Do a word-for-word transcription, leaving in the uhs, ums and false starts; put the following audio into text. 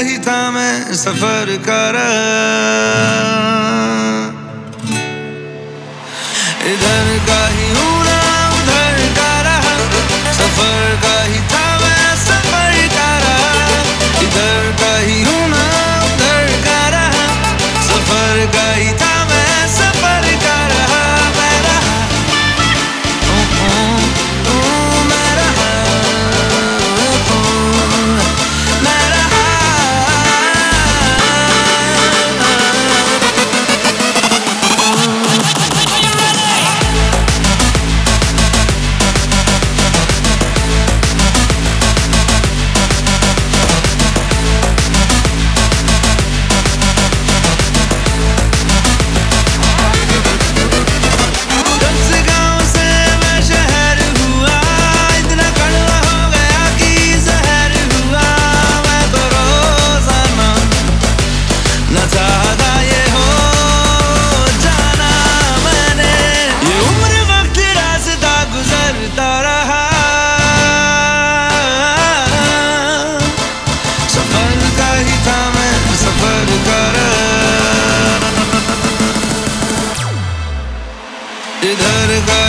ही था मैं सफर कर, इधर का ही हूँ ना उधर का रहा, सफर का ही था मैं सफर कर, इधर का ही हूँ ना उधर का रहा, सफर का ही था मैं सफर कर रहा, मैं रहा ओ, ओ, ओ, मैं रहा ओ, मैं रहा। इधर का